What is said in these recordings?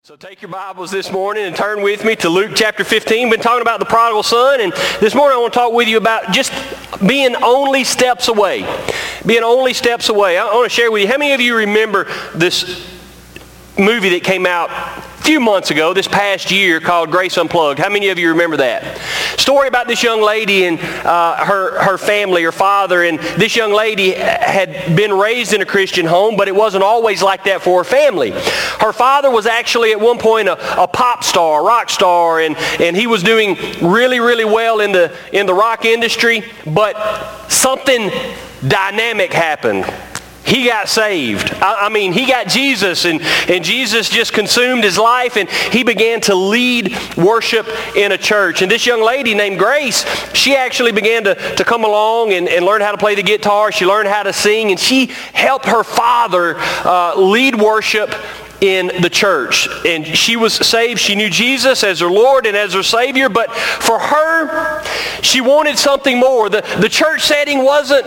So take your Bibles this morning and turn with me to Luke chapter 15. We've been talking about the prodigal son, and this morning I want to talk with you about just being only steps away. Being only steps away. I want to share with you, how many of you remember this movie that came out a few months ago, this past year, called Grace Unplugged? How many of you remember that? Story about this young lady and her family, her father, and this young lady had been raised in a Christian home, but it wasn't always like that for her family. Her father was actually at one point a pop star, rock star, and he was doing really, really well in the rock industry, but something dynamic happened. He got saved. He got Jesus, and Jesus just consumed his life, and he began to lead worship in a church. And this young lady named Grace, she actually began to come along and learn how to play the guitar. She learned how to sing, and she helped her father lead worship in the church. And she was saved. She knew Jesus as her Lord and as her Savior, but for her, she wanted something more. The church setting wasn't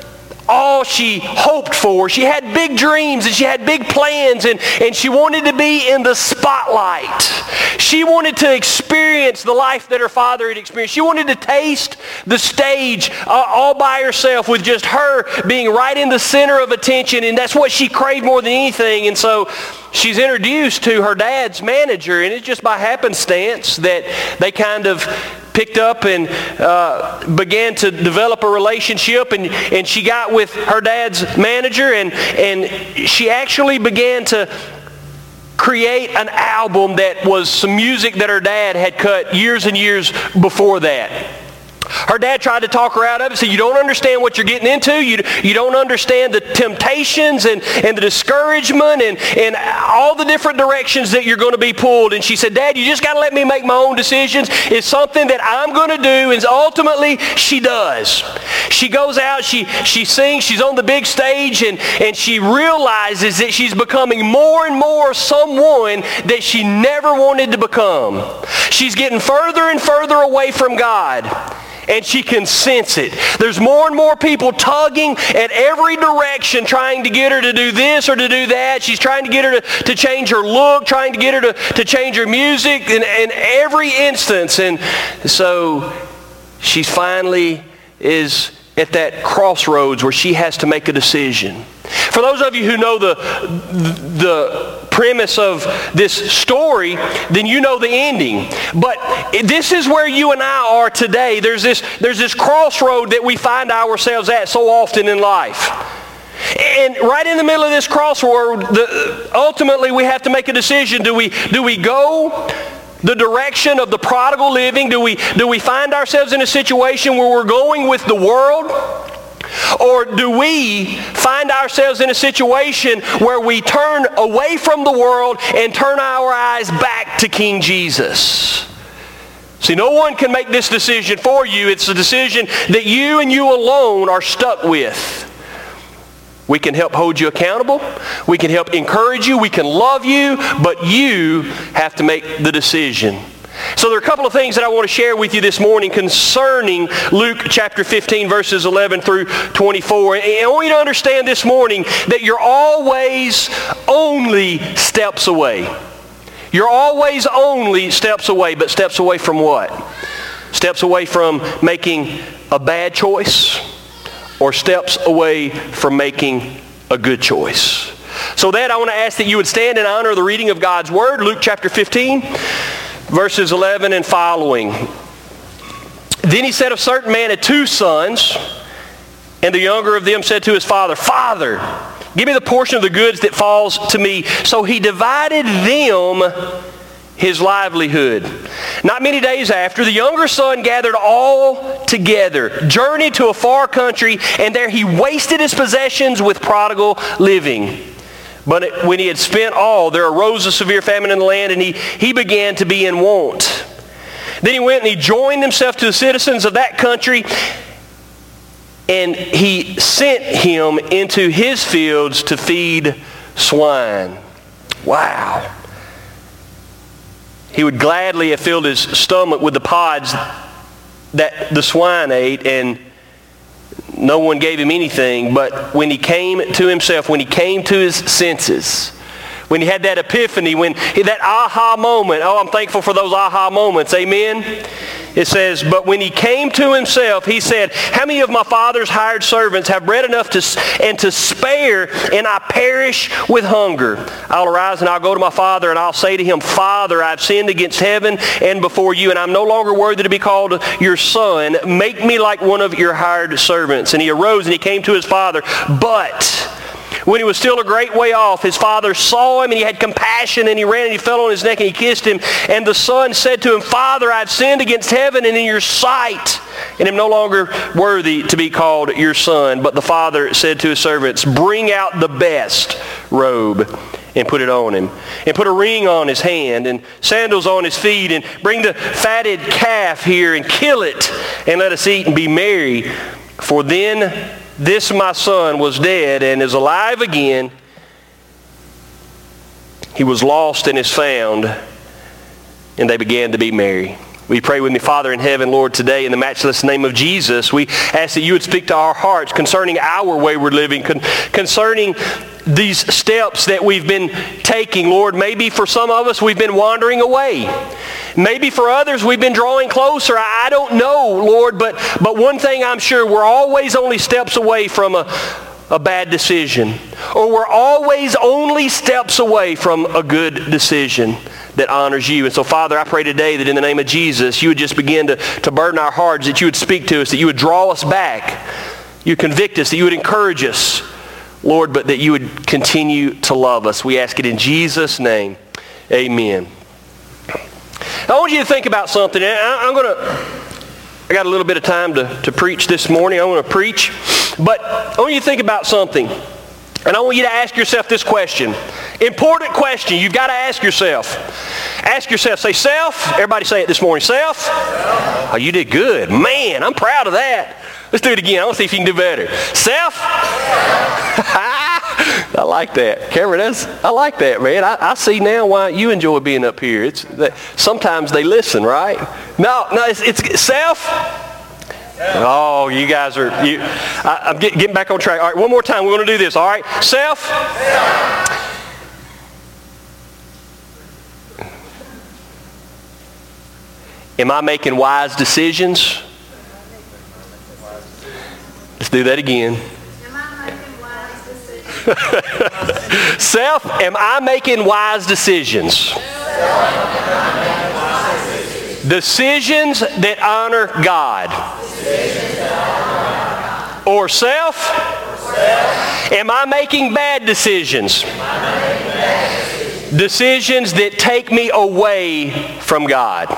all she hoped for. She had big dreams and she had big plans, and she wanted to be in the spotlight. She wanted to experience the life that her father had experienced. She wanted to taste the stage all by herself, with just her being right in the center of attention, and that's what she craved more than anything. And so she's introduced to her dad's manager, and it's just by happenstance that they kind of picked up and began to develop a relationship, and she got with her dad's manager, and she actually began to create an album that was some music that her dad had cut years and years before that. Her dad tried to talk her out of it, said, you don't understand what you're getting into. You don't understand the temptations and the discouragement and all the different directions that you're going to be pulled. And she said, Dad, you just got to let me make my own decisions. It's something that I'm going to do. And ultimately, she does. She goes out, she sings, she's on the big stage, and she realizes that she's becoming more and more someone that she never wanted to become. She's getting further and further away from God. And she can sense it. There's more and more people tugging at every direction, trying to get her to do this or to do that. She's trying to get her to change her look, trying to get her to change her music in every instance. And so she finally is at that crossroads where she has to make a decision. For those of you who know the premise of this story, then you know the ending. But this is where you and I are today. There's this crossroad that we find ourselves at so often in life. And right in the middle of this crossroad, ultimately we have to make a decision. Do we go the direction of the prodigal living? Do we find ourselves in a situation where we're going with the world? Or do we find ourselves in a situation where we turn away from the world and turn our eyes back to King Jesus? See, no one can make this decision for you. It's a decision that you and you alone are stuck with. We can help hold you accountable. We can help encourage you. We can love you. But you have to make the decision. So there are a couple of things that I want to share with you this morning concerning Luke chapter 15, verses 11 through 24. And I want you to understand this morning that you're always only steps away. You're always only steps away, but steps away from what? Steps away from making a bad choice, or steps away from making a good choice. So that I want to ask that you would stand in honor of the reading of God's Word, Luke chapter 15. Verses 11 and following. Then he said, a certain man had 2 sons, and the younger of them said to his father, Father, give me the portion of the goods that falls to me. So he divided them his livelihood. Not many days after, the younger son gathered all together, journeyed to a far country, and there he wasted his possessions with prodigal living. But when he had spent all, there arose a severe famine in the land, and he began to be in want. Then he went and he joined himself to the citizens of that country, and he sent him into his fields to feed swine. Wow. He would gladly have filled his stomach with the pods that the swine ate, and no one gave him anything. But when he came to himself, when he came to his senses, When he had that epiphany, that aha moment. Oh, I'm thankful for those aha moments. Amen? It says, but when he came to himself, he said, how many of my father's hired servants have bread enough to spare, and I perish with hunger? I'll arise and I'll go to my father, and I'll say to him, Father, I've sinned against heaven and before you, and I'm no longer worthy to be called your son. Make me like one of your hired servants. And he arose and he came to his father. But when he was still a great way off, his father saw him, and he had compassion, and he ran and he fell on his neck and he kissed him. And the son said to him, Father, I've sinned against heaven and in your sight, and am no longer worthy to be called your son. But the father said to his servants, bring out the best robe and put it on him, and put a ring on his hand and sandals on his feet, and bring the fatted calf here and kill it, and let us eat and be merry. For then this my son was dead and is alive again. He was lost and is found. And they began to be merry. We pray with me, Father in heaven, Lord, today in the matchless name of Jesus, we ask that you would speak to our hearts concerning our wayward living, concerning these steps that we've been taking, Lord. Maybe for some of us we've been wandering away. Maybe for others we've been drawing closer. I don't know, Lord, but one thing I'm sure, we're always only steps away from a bad decision. Or we're always only steps away from a good decision that honors you. And so, Father, I pray today that in the name of Jesus, you would just begin to burden our hearts, that you would speak to us, that you would draw us back, you would convict us, that you would encourage us, Lord, but that you would continue to love us. We ask it in Jesus' name. Amen. I want you to think about something. I got a little bit of time to preach this morning. I want to preach. But I want you to think about something. And I want you to ask yourself this question. Important question you've got to ask yourself. Ask yourself, say self. Everybody say it this morning. Self. Oh, you did good. Man, I'm proud of that. Let's do it again. I want to see if you can do better. Self. I like that. Cameron, I like that, man. I see now why you enjoy being up here. Sometimes they listen, right? No, it's self. Oh, you guys are, I'm getting back on track. All right, one more time. We're going to do this, all right? Self. Am I making wise decisions? Let's do that again. Am I making wise decisions? Self, am I making wise decisions? Decisions that honor God. Or self? Am I making bad decisions? Decisions that take me away from God.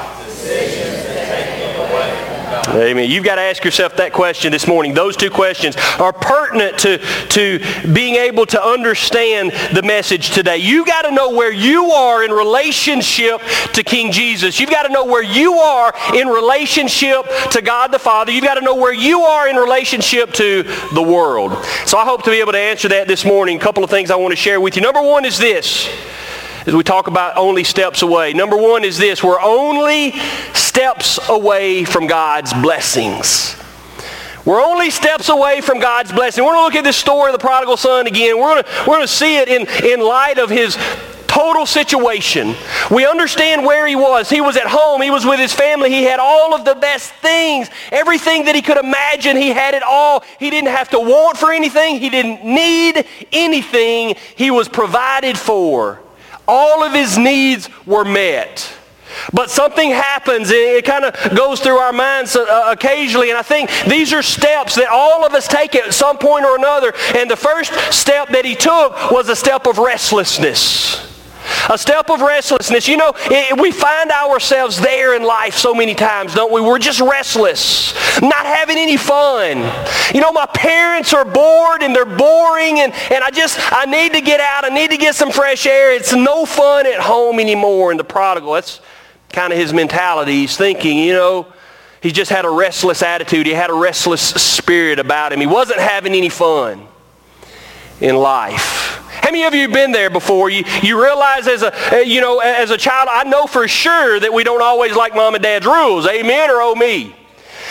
Amen. You've got to ask yourself that question this morning. Those two questions are pertinent to being able to understand the message today. You got to know where you are in relationship to King Jesus. You've got to know where you are in relationship to God the Father. You've got to know where you are in relationship to the world. So I hope to be able to answer that this morning. A couple of things I want to share with you. Number one is this. As we talk about only steps away. Number one is this. We're only steps away from God's blessings. We're only steps away from God's blessing. We're going to look at this story of the prodigal son again. We're going to see it in light of his total situation. We understand where he was. He was at home. He was with his family. He had all of the best things. Everything that he could imagine, he had it all. He didn't have to want for anything. He didn't need anything. He was provided for. All of his needs were met. But something happens, it kind of goes through our minds occasionally, and I think these are steps that all of us take at some point or another. And the first step that he took was a step of restlessness. A step of restlessness. You know, we find ourselves there in life so many times, don't we? We're just restless, not having any fun. You know, my parents are bored and they're boring, and I need to get out. I need to get some fresh air. It's no fun at home anymore. And the prodigal, that's kind of his mentality. He's thinking, you know, he just had a restless attitude. He had a restless spirit about him. He wasn't having any fun in life. How many of you have been there before? You realize as a child, I know for sure that we don't always like mom and dad's rules. Amen or oh me?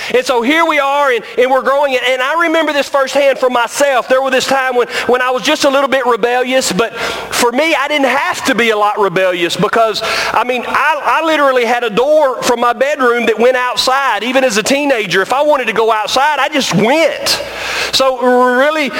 And so here we are, and we're growing. And I remember this firsthand for myself. There was this time when I was just a little bit rebellious, but for me, I didn't have to be a lot rebellious because, I literally had a door from my bedroom that went outside. Even as a teenager, if I wanted to go outside, I just went. So really,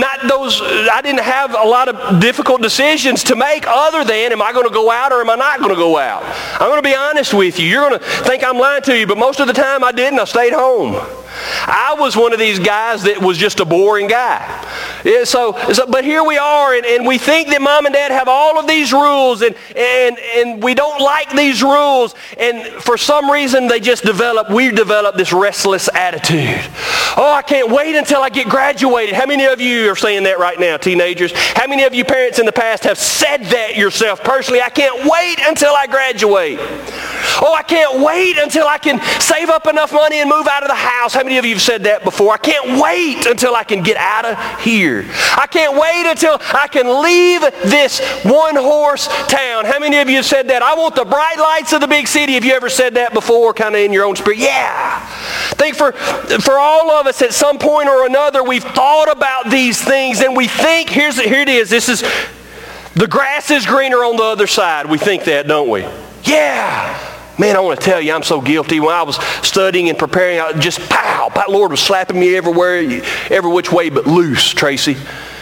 I didn't have a lot of difficult decisions to make other than, am I going to go out or am I not going to go out? I'm going to be honest with you. You're going to think I'm lying to you, but most of the time I didn't. I stayed home. I was one of these guys that was just a boring guy. Yeah, but here we are, and we think that mom and dad have all of these rules, and we don't like these rules, and for some reason we develop this restless attitude. Oh, I can't wait until I get graduated. How many of you are saying that right now, teenagers? How many of you parents in the past have said that yourself personally? I can't wait until I graduate. Oh, I can't wait until I can save up enough money and move out of the house. How many of you have said that before? I can't wait until I can get out of here. I can't wait until I can leave this one-horse town. How many of you have said that? I want the bright lights of the big city. Have you ever said that before, kind of in your own spirit? Yeah. I think for all of us at some point or another, we've thought about these things, and we think, here it is. The grass is greener on the other side. We think that, don't we? Yeah. Man, I want to tell you, I'm so guilty. When I was studying and preparing, Lord was slapping me everywhere, every which way but loose, Tracy.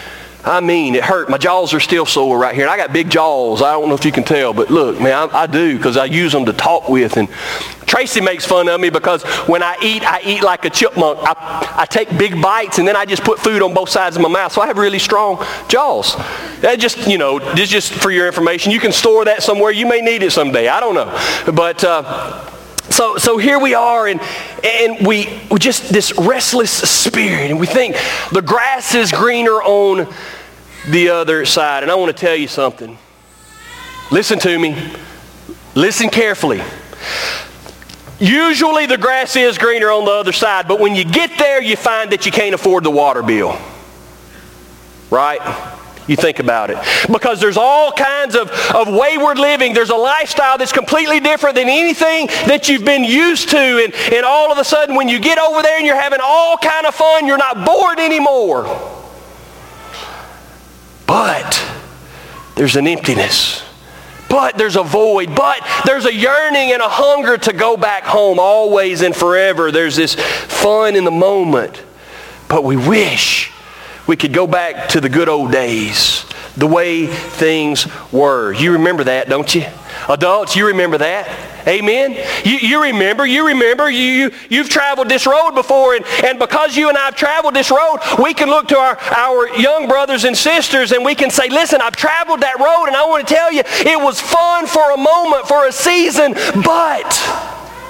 It hurt. My jaws are still sore right here. And I got big jaws. I don't know if you can tell, but look, man, I do because I use them to talk with. And Tracy makes fun of me because when I eat like a chipmunk. I take big bites and then I just put food on both sides of my mouth. So I have really strong jaws. That just for your information. You can store that somewhere. You may need it someday. I don't know. But so here we are, and we just this restless spirit, and we think the grass is greener on the other side. And I want to tell you something. Listen to me. Listen carefully. Usually the grass is greener on the other side, but when you get there, you find that you can't afford the water bill. Right? You think about it. Because there's all kinds of wayward living. There's a lifestyle that's completely different than anything that you've been used to. And all of a sudden, when you get over there and you're having all kind of fun, you're not bored anymore. But there's an emptiness. But there's a void. But there's a yearning and a hunger to go back home always and forever. There's this fun in the moment. But we wish we could go back to the good old days, the way things were. You remember that, don't you? Adults, you remember that? Amen? You remember. You've traveled this road before, and because you and I have traveled this road, we can look to our young brothers and sisters and we can say, listen, I've traveled that road, and I want to tell you, it was fun for a moment, for a season, but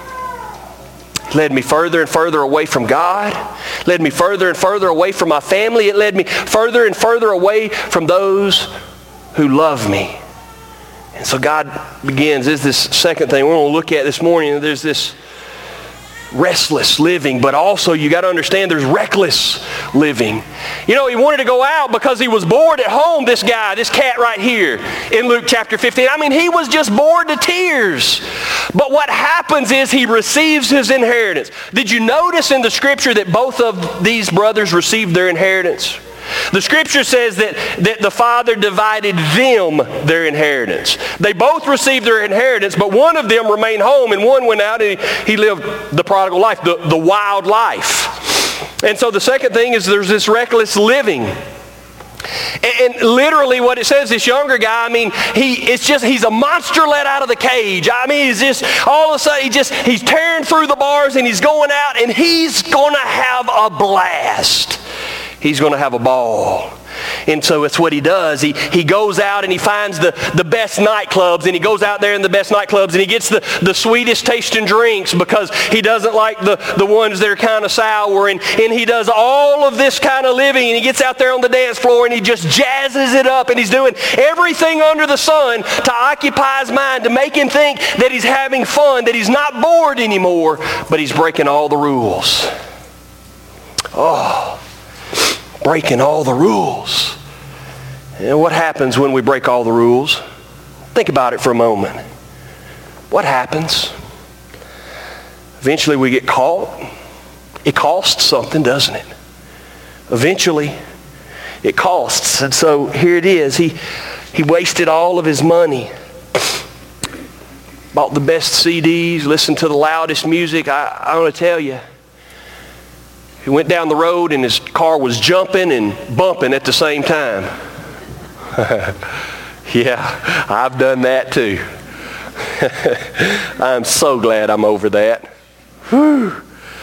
led me further and further away from God. Led me further and further away from my family. It led me further and further away from those who love me. And so God begins, is this second thing we're going to look at this morning. There's this restless living, but also you got to understand there's reckless living. He wanted to go out because he was bored at home, this cat right here in Luke chapter 15. He was just bored to tears. But what happens is he receives his inheritance. Did you notice in the scripture that both of these brothers received their inheritance? The scripture says that the father divided them their inheritance. They both received their inheritance, but one of them remained home and one went out and he lived the prodigal life, the wild life. And so the second thing is there's this reckless living. And literally what it says, this younger guy, he's a monster let out of the cage. He's just, all of a sudden, he's tearing through the bars and he's going out and he's going to have a blast. He's going to have a ball. And so it's what he does. He goes out and he finds the best nightclubs, and he goes out there in the best nightclubs and he gets the sweetest tasting drinks because he doesn't like the ones that are kind of sour. And he does all of this kind of living, and he gets out there on the dance floor and he just jazzes it up, and he's doing everything under the sun to occupy his mind, to make him think that he's having fun, that he's not bored anymore, but he's breaking all the rules. Oh, breaking all the rules. And what happens when we break all the rules? Think about it for a moment. What happens? Eventually we get caught. it costs something, doesn't it? Eventually, it costs. And so here it is. He wasted all of his money. Bought the best CDs, listened to the loudest music. I want to tell you, he went down the road and his car was jumping and bumping at the same time. Yeah, I've done that too. I'm so glad I'm over that. Whew.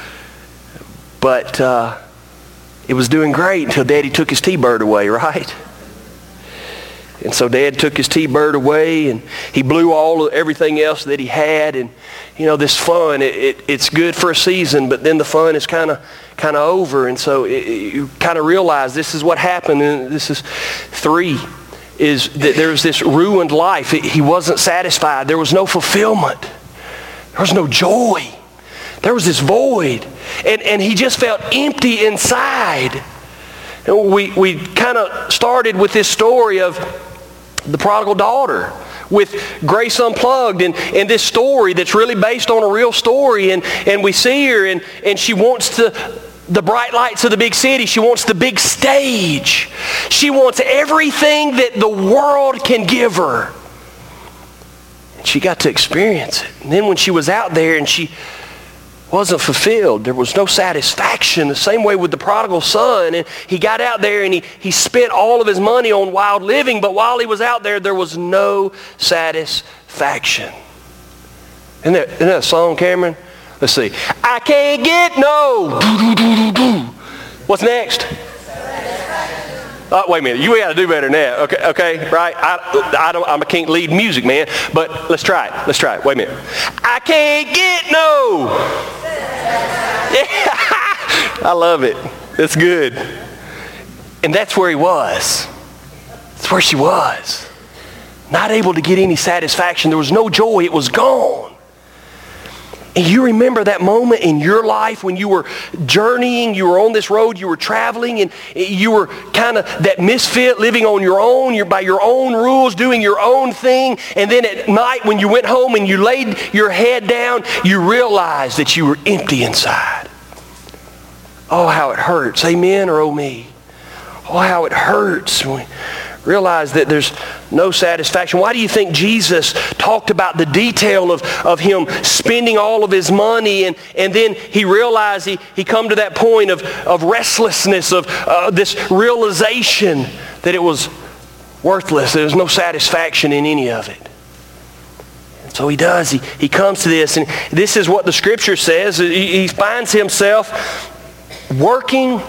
But it was doing great until Daddy took his T-Bird away, right? And so Dad took his T-Bird away, and he blew everything else that he had. And you know, this fun, it's good for a season, but then the fun is kind of over. And so you kind of realize this is what happened. And this is 3, is that there was this ruined life. He wasn't satisfied. There was no fulfillment. There was no joy. There was this void. And he just felt empty inside. And we kind of started with this story of the prodigal daughter with Grace Unplugged, and this story that's really based on a real story. And we see her, and she wants the bright lights of the big city. She wants the big stage. She wants everything that the world can give her. And she got to experience it. And then when she was out there and she wasn't fulfilled, there was no satisfaction. The same way with the prodigal son. And he got out there and he spent all of his money on wild living, but while he was out there was no satisfaction. Isn't that a song, Cameron? Let's see. I can't get no. What's next? Wait a minute. You got to do better than that. Okay, right? I can't lead music, man. But let's try it. Wait a minute. I can't get no. Yeah. I love it. It's good. And that's where he was. That's where she was. Not able to get any satisfaction. There was no joy. It was gone. And you remember that moment in your life when you were journeying, you were on this road, you were traveling, and you were kind of that misfit, living on your own, you're by your own rules, doing your own thing. And then at night when you went home and you laid your head down, you realized that you were empty inside. Oh, how it hurts. Amen or oh me? Oh, how it hurts when we realize that there's no satisfaction. Why do you think Jesus talked about the detail of him spending all of his money, and then he realized he come to that point of restlessness, of this realization that it was worthless. There was no satisfaction in any of it. And so he does. He comes to this, and this is what the Scripture says. He finds himself working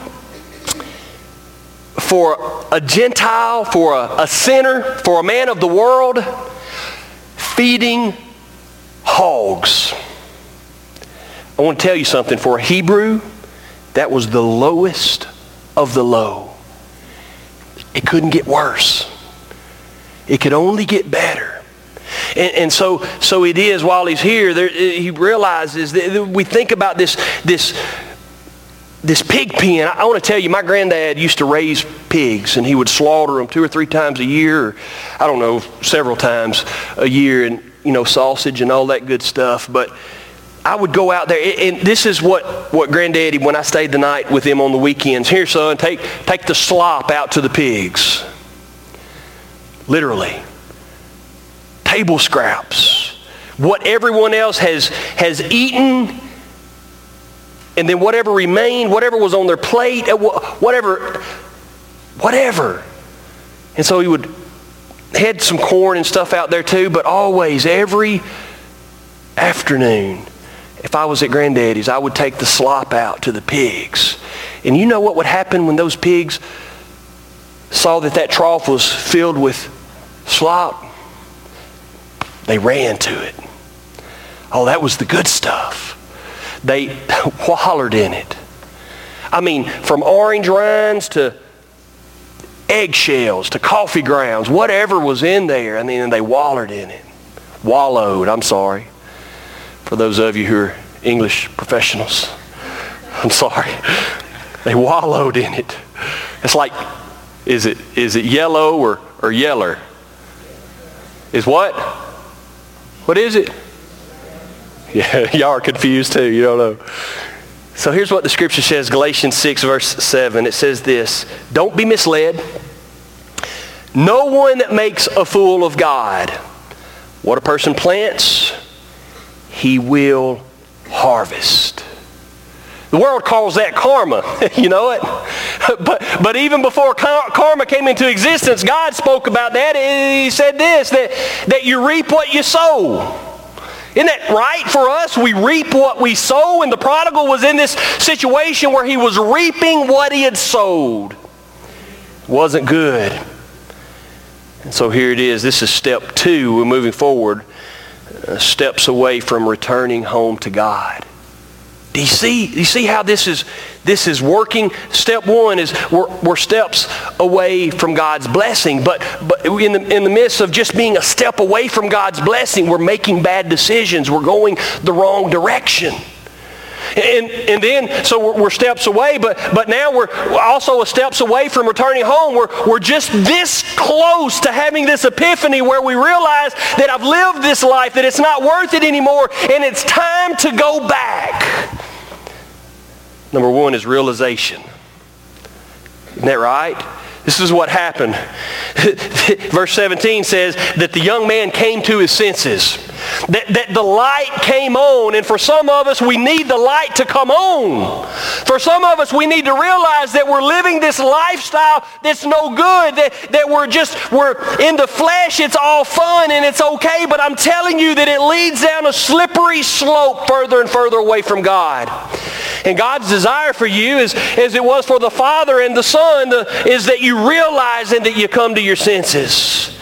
for a Gentile, for a sinner, for a man of the world, feeding hogs. I want to tell you something. For a Hebrew, that was the lowest of the low. It couldn't get worse. It could only get better. And so it is while he's here, he realizes that we think about this pig pen. I want to tell you, my granddad used to raise pigs, and he would slaughter them 2 or 3 times a year, or I don't know, several times a year, and sausage and all that good stuff. But I would go out there, and this is what Granddaddy, when I stayed the night with him on the weekends, here son, take the slop out to the pigs. Literally. Table scraps. What everyone else has eaten, and then whatever remained, whatever was on their plate, whatever. And so he would had some corn and stuff out there too, but always, every afternoon, if I was at Granddaddy's, I would take the slop out to the pigs. And you know what would happen when those pigs saw that trough was filled with slop? They ran to it. Oh, that was the good stuff. They wallered in it. I mean, from orange rinds to eggshells to coffee grounds, whatever was in there, and then they wallered in it. Wallowed, I'm sorry. For those of you who are English professionals, I'm sorry. They wallowed in it. It's like, is it yellow or yeller? Is what? What is it? Yeah, y'all are confused too. You don't know. So here's what the scripture says, Galatians 6 verse 7. It says this, don't be misled. No one makes a fool of God. What a person plants, he will harvest. The world calls that karma. You know it? But even before karma came into existence, God spoke about that. He said this, that you reap what you sow. Isn't that right for us? We reap what we sow, and the prodigal was in this situation where he was reaping what he had sowed. It wasn't good. And so here it is. This is step 2. We're moving forward, steps away from returning home to God. Do you see how this is working? Step 1 is we're steps away from God's blessing, but in the midst of just being a step away from God's blessing, we're making bad decisions. We're going the wrong direction. And then, so we're steps away, but now we're also steps away from returning home. We're just this close to having this epiphany where we realize that I've lived this life, that it's not worth it anymore, and it's time to go back. Number 1 is realization. Isn't that right? This is what happened. Verse 17 says that the young man came to his senses. That the light came on. And for some of us, we need the light to come on. For some of us, we need to realize that we're living this lifestyle that's no good. That we're in the flesh, it's all fun and it's okay. But I'm telling you that it leads down a slippery slope further and further away from God. And God's desire for you, as it was for the Father and the Son, is that you realize and that you come to your senses.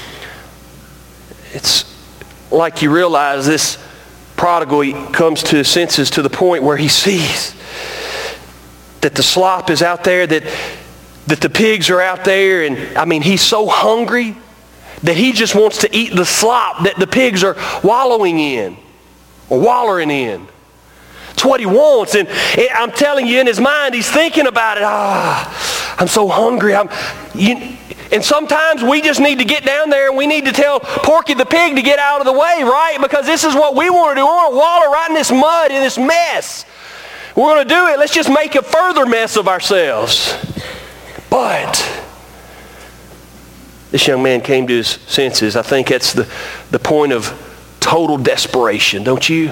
It's like you realize this prodigal, he comes to his senses to the point where he sees that the slop is out there, that the pigs are out there, and I mean, he's so hungry that he just wants to eat the slop that the pigs are wallowing in or wallering in. It's what he wants. And I'm telling you, in his mind, he's thinking about it. I'm so hungry. And sometimes we just need to get down there and we need to tell Porky the pig to get out of the way, right? Because this is what we want to do. We want to wallow right in this mud, in this mess. We're going to do it. Let's just make a further mess of ourselves. But this young man came to his senses. I think that's the point of total desperation, don't you?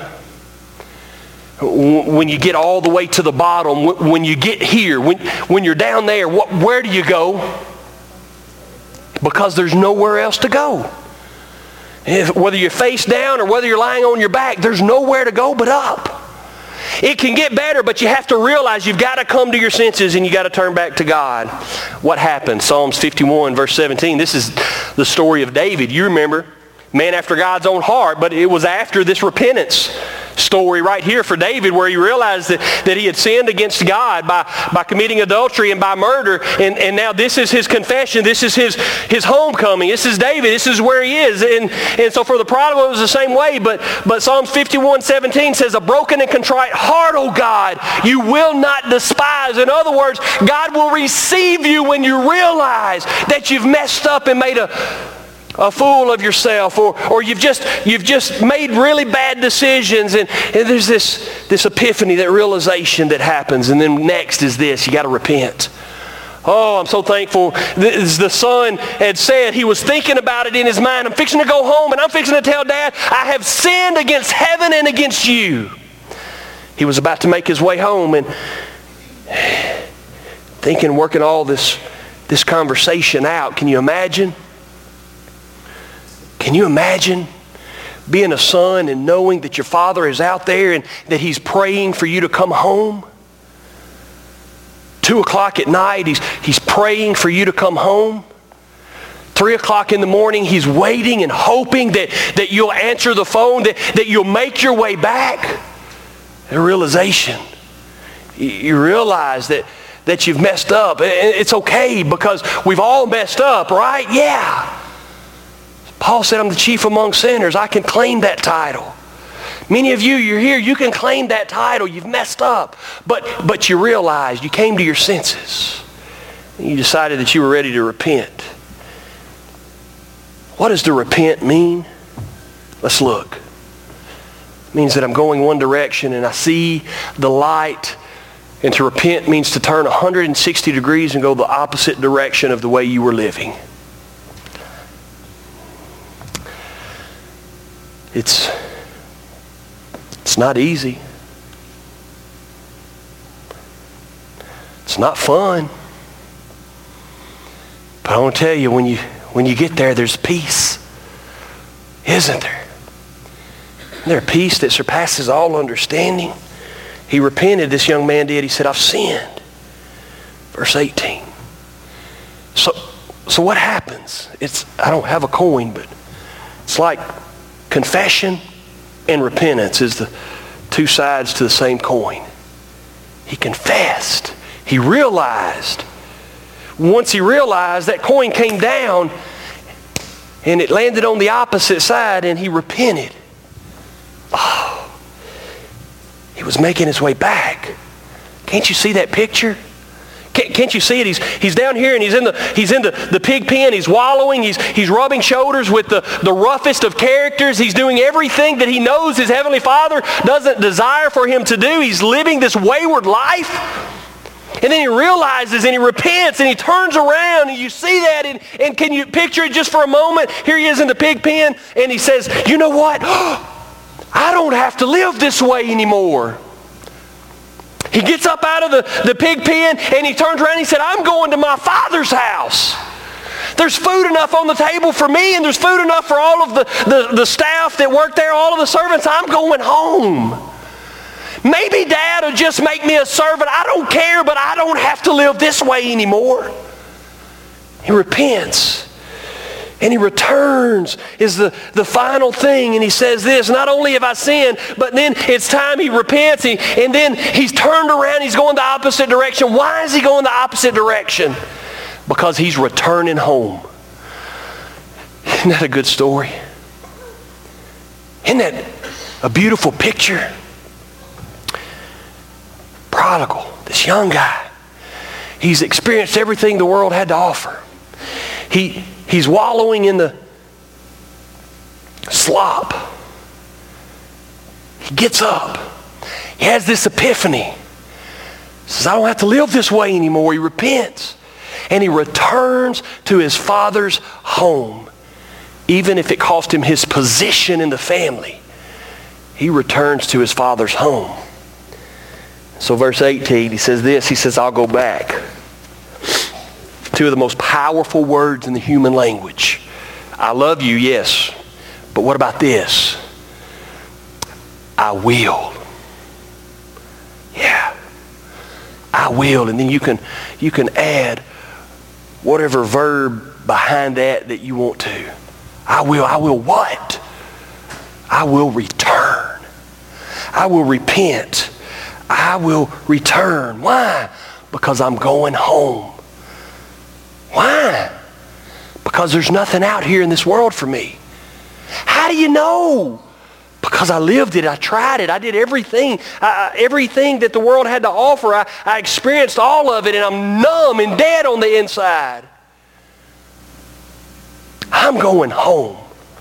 When you get all the way to the bottom, when you get here, when you're down there, where do you go? Because there's nowhere else to go. Whether you're face down or whether you're lying on your back, there's nowhere to go but up. It can get better, but you have to realize you've got to come to your senses and you got to turn back to God. What happened? Psalms 51 verse 17. This is the story of David. You remember, man after God's own heart, but it was after this repentance story right here for David where he realized that he had sinned against God by committing adultery and by murder, and now this is his confession, this is his homecoming, this is David, this is where he is, and so for the prodigal it was the same way, but Psalms 51:17 says, a broken and contrite heart, O God, you will not despise. In other words, God will receive you when you realize that you've messed up and made a fool of yourself, or you've just made really bad decisions, and there's this epiphany, that realization that happens, and then next is this: you got to repent. Oh, I'm so thankful. As the son had said, he was thinking about it in his mind. I'm fixing to go home and I'm fixing to tell Dad, I have sinned against heaven and against you. He was about to make his way home and thinking, working all this conversation out. Can you imagine? Can you imagine being a son and knowing that your father is out there and that he's praying for you to come home? 2 o'clock at night, he's praying for you to come home. 3 o'clock in the morning, he's waiting and hoping that you'll answer the phone, that you'll make your way back. A realization. You realize that you've messed up. It's okay because we've all messed up, right? Yeah. Paul said, I'm the chief among sinners. I can claim that title. Many of you, you're here, you can claim that title. You've messed up. But you realized, you came to your senses. And you decided that you were ready to repent. What does to repent mean? Let's look. It means that I'm going one direction and I see the light And to repent means to turn 160 degrees and go the opposite direction of the way you were living. It's not easy. It's not fun. But I want to tell you, when you get there, there's peace. Isn't there? There's peace that surpasses all understanding. He repented, this young man did. He said, I've sinned. Verse 18. So what happens? I don't have a coin, but it's like confession and repentance is the two sides to the same coin. He confessed. He realized. Once he realized, that coin came down and it landed on the opposite side, and he repented. Oh, he was making his way back. Can't you see that picture? Can't you see it? He's down here and he's in the pig pen. He's wallowing. He's rubbing shoulders with the roughest of characters. He's doing everything that he knows his Heavenly Father doesn't desire for him to do. He's living this wayward life. And then he realizes and he repents and he turns around, and you see that, and can you picture it just for a moment? Here he is in the pig pen, and he says, you know what? I don't have to live this way anymore. He gets up out of the pig pen and he turns around and he said, I'm going to my Father's house. There's food enough on the table for me, and there's food enough for all of the staff that work there, all of the servants. I'm going home. Maybe Dad will just make me a servant. I don't care, but I don't have to live this way anymore. He repents. And he returns is the final thing. And he says this, not only have I sinned, but then it's time he repents. And then he's turned around. He's going the opposite direction. Why is he going the opposite direction? Because he's returning home. Isn't that a good story? Isn't that a beautiful picture? Prodigal, this young guy. He's experienced everything the world had to offer. He's wallowing in the slop. He gets up. He has this epiphany. He says, I don't have to live this way anymore. He repents. And he returns to his father's home. Even if it cost him his position in the family, he returns to his father's home. So verse 18, he says this. He says, I'll go back. Two of the most powerful words in the human language. I love you, yes. But what about this? I will. Yeah. I will. And then you can add whatever verb behind that you want to. I will what? I will return. I will repent. I will return. Why? Because I'm going home. Why? Because there's nothing out here in this world for me. How do you know? Because I lived it. I tried it. I did everything. Everything that the world had to offer. I experienced all of it, and I'm numb and dead on the inside. I'm going home.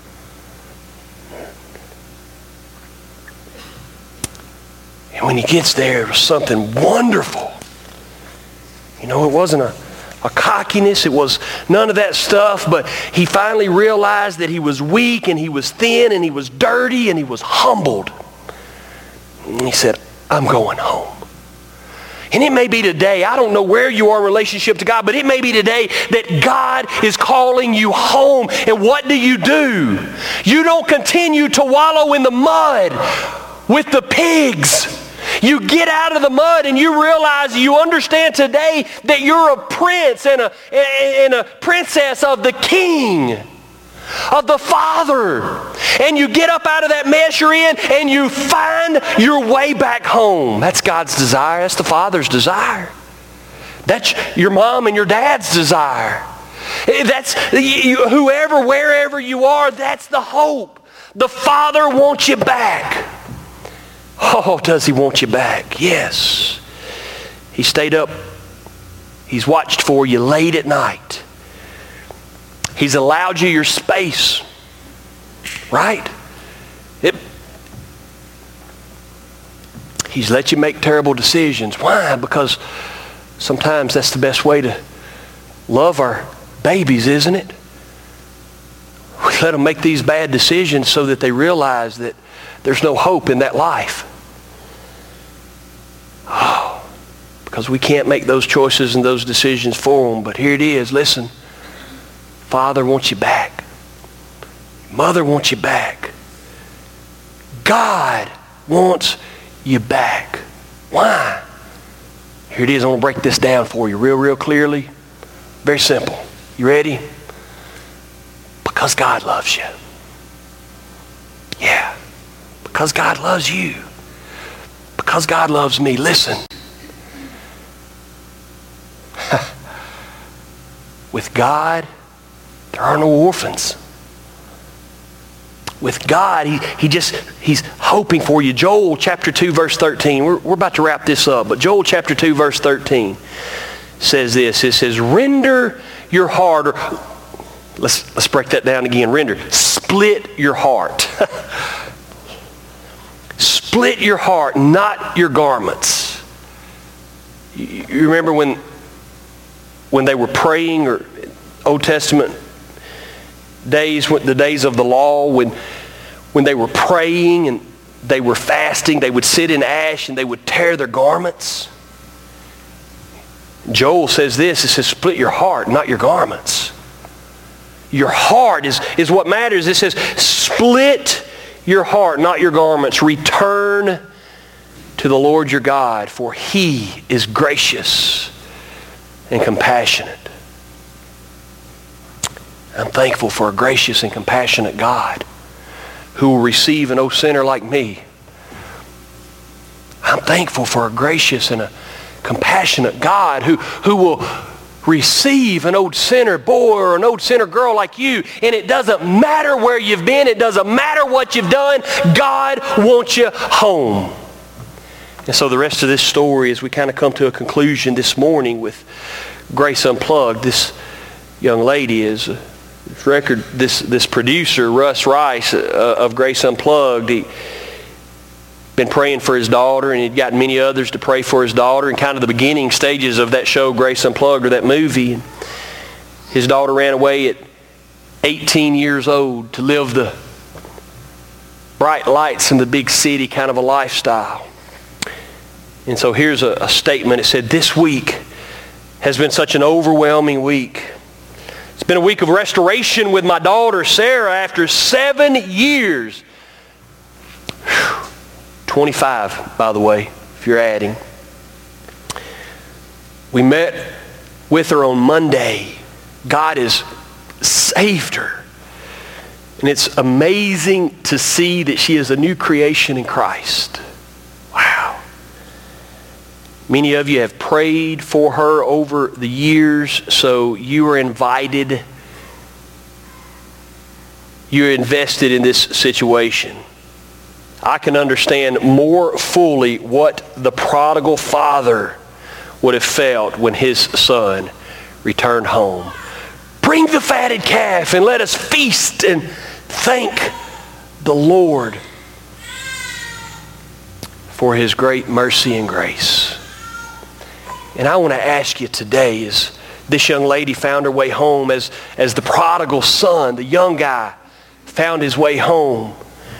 And when he gets there, it was something wonderful. You know, it wasn't a cockiness. It was none of that stuff. But he finally realized that he was weak and he was thin and he was dirty and he was humbled. And he said, I'm going home. And it may be today, I don't know where you are in relationship to God, but it may be today that God is calling you home. And what do? You don't continue to wallow in the mud with the pigs. You get out of the mud and you realize, you understand today that you're a prince and a princess of the King, of the Father. And you get up out of that mess you're in and you find your way back home. That's God's desire. That's the Father's desire. That's your mom and your dad's desire. That's whoever, wherever you are, that's the hope. The Father wants you back. Oh, does he want you back? Yes. He stayed up. He's watched for you late at night. He's allowed you your space. Right? He's let you make terrible decisions. Why? Because sometimes that's the best way to love our babies, isn't it? We let them make these bad decisions so that they realize that there's no hope in that life. Oh, because we can't make those choices and those decisions for them. But here it is. Listen. Father wants you back. Mother wants you back. God wants you back. Why? Here it is. I'm going to break this down for you real clearly. Very simple. You ready? Because God loves you. Yeah. Because God loves you. Because God loves me. Listen. With God, there are no orphans. With God, He's hoping for you. Joel chapter 2 verse 13. We're about to wrap this up. But Joel chapter 2 verse 13 says this. It says, render your heart. Or, let's break that down again. Render. Split your heart. Split your heart, not your garments. You remember when they were praying, or Old Testament days, the days of the law, when they were praying and they were fasting, they would sit in ash and they would tear their garments. Joel says this, it says, split your heart, not your garments. Your heart is what matters. It says, split your heart, not your garments. Return to the Lord your God, for He is gracious and compassionate. I'm thankful for a gracious and compassionate God who will receive an old sinner like me. I'm thankful for a gracious and a compassionate God who will receive an old sinner boy or an old sinner girl like you. And it doesn't matter where you've been. It doesn't matter what you've done. God wants you home. And so the rest of this story, as we kind of come to a conclusion this morning with Grace Unplugged, this young lady is this producer, Russ Rice of Grace Unplugged, he been praying for his daughter, and he'd gotten many others to pray for his daughter in kind of the beginning stages of that show, Grace Unplugged, or that movie. And his daughter ran away at 18 years old to live the bright lights in the big city kind of a lifestyle. And so here's a statement. It said, this week has been such an overwhelming week. It's been a week of restoration with my daughter, Sarah, after 7 years. 25, by the way, if you're adding. We met with her on Monday. God has saved her. And it's amazing to see that she is a new creation in Christ. Wow. Many of you have prayed for her over the years, so you are invited. You're invested in this situation. I can understand more fully what the prodigal father would have felt when his son returned home. Bring the fatted calf and let us feast and thank the Lord for His great mercy and grace. And I want to ask you today, as this young lady found her way home, as the prodigal son, the young guy, found his way home,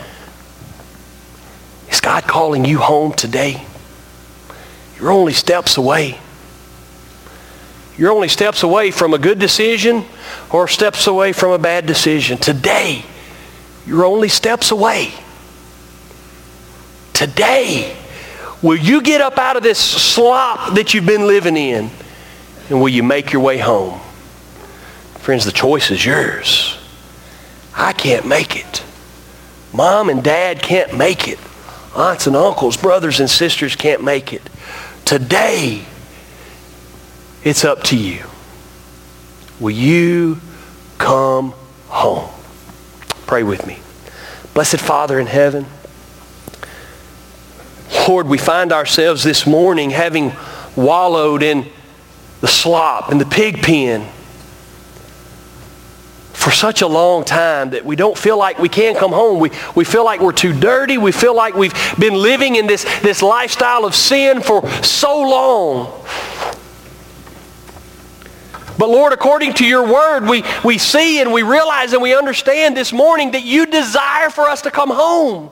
is God calling you home today? You're only steps away. You're only steps away from a good decision or steps away from a bad decision. Today, you're only steps away. Today, will you get up out of this slop that you've been living in, and will you make your way home? Friends, the choice is yours. I can't make it. Mom and Dad can't make it. Aunts and uncles, brothers and sisters can't make it. Today, it's up to you. Will you come home? Pray with me. Blessed Father in heaven, Lord, we find ourselves this morning having wallowed in the slop, in the pig pen, for such a long time that we don't feel like we can come home. We feel like we're too dirty. We feel like we've been living in this lifestyle of sin for so long. But Lord, according to your word, we see and we realize and we understand this morning that you desire for us to come home.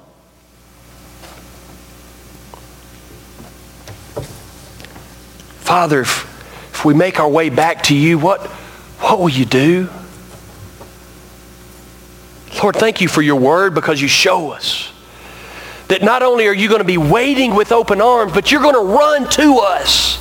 Father, if we make our way back to you, what will you do? Lord, thank you for your word, because you show us that not only are you going to be waiting with open arms, but you're going to run to us.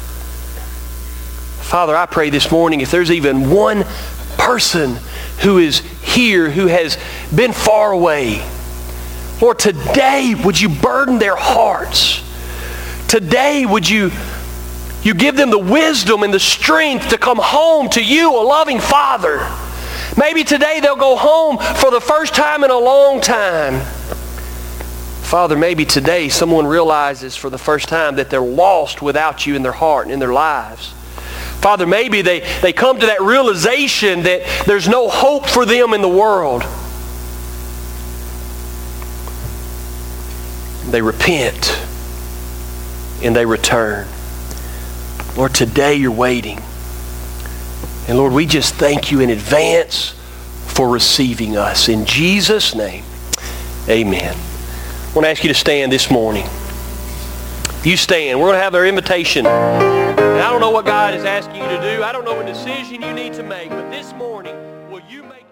Father, I pray this morning, if there's even one person who is here who has been far away, Lord, today would you burden their hearts. Today would you give them the wisdom and the strength to come home to you, a loving Father. Maybe today they'll go home for the first time in a long time. Father, maybe today someone realizes for the first time that they're lost without you in their heart and in their lives. Father, maybe they come to that realization that there's no hope for them in the world. They repent and they return. Lord, today you're waiting. And Lord, we just thank you in advance for receiving us. In Jesus' name, amen. I want to ask you to stand this morning. You stand. We're going to have our invitation. And I don't know what God is asking you to do. I don't know what decision you need to make. But this morning, will you make